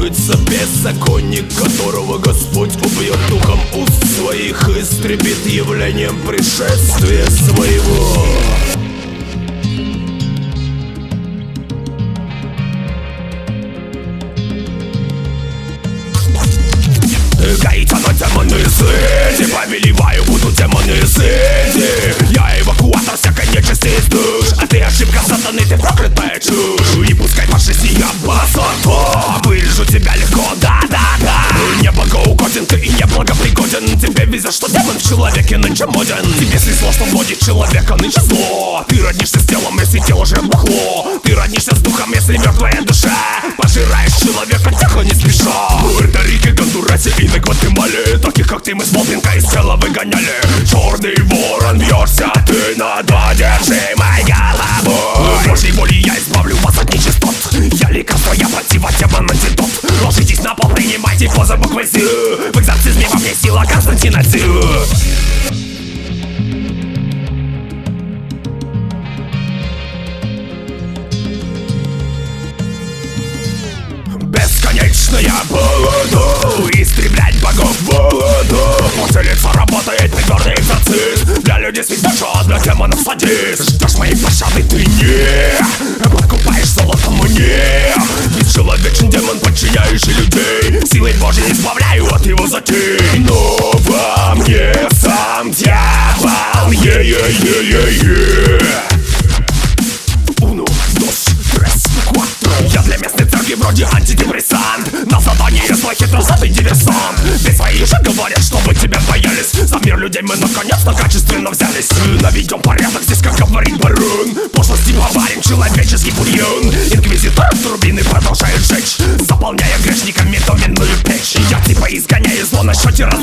Красуется беззаконник, которого Господь убьет духом уст своих, истребит явлением пришествия своего. Гаитяна демоны изыди, повелеваю, будут демоны изыди. Я эвакуатор всякой нечисти из душ, а ты ошибка сатаны, ты проклятая чушь. И пускай по жизни я басата, вырежу тебя легко, да-да-да. Неблагоугоден ты и неблагопригоден, тебе везет, что демон в человеке нынче моден. Тебе слезло, что вводит человека нынче зло. Ты роднишься с телом, если тело жрет бухло. Ты роднишься с духом, если мертвая душа. Пожираешь человека тихо, не спеша. Пуэрто-Рико, Гондурасе и на Гватемале, таких как ты мы с Молдинка из тела выгоняли. Черный ворон, бьешься ты над одержимой головой. Божьей волей я избавлю вас от нечистот. Я лекарство, я противотемон антидот. Ложитесь на пол, принимайте позы буквы З. В экзорцизме во мне сила Константина Дзю. Бесконечно я буду истреблять богов буду. После лица работает притворный экзорцист. Для людей святоша, для демонов садист. Ждешь моей пощады, ты не подкупаешь золото мне. Бесчеловечен демон, подчиняющий людей. Силой Божьей избавляю от его затей. Но во мне сам дьявол. Я для местной церкви вроде антидепрессант. На задание свой хитрозадый диверсант. Ведь свои же говорят, чтобы тебя боялись. За мир людей мы наконец-то качественно взялись. Наведем порядок здесь, как говорит барон. Пошлости поварим человеческий бульон. Инквизитор турбины продолжает жечь, заполняя грешниками доменную печь. Я типа изгоняю зло на счете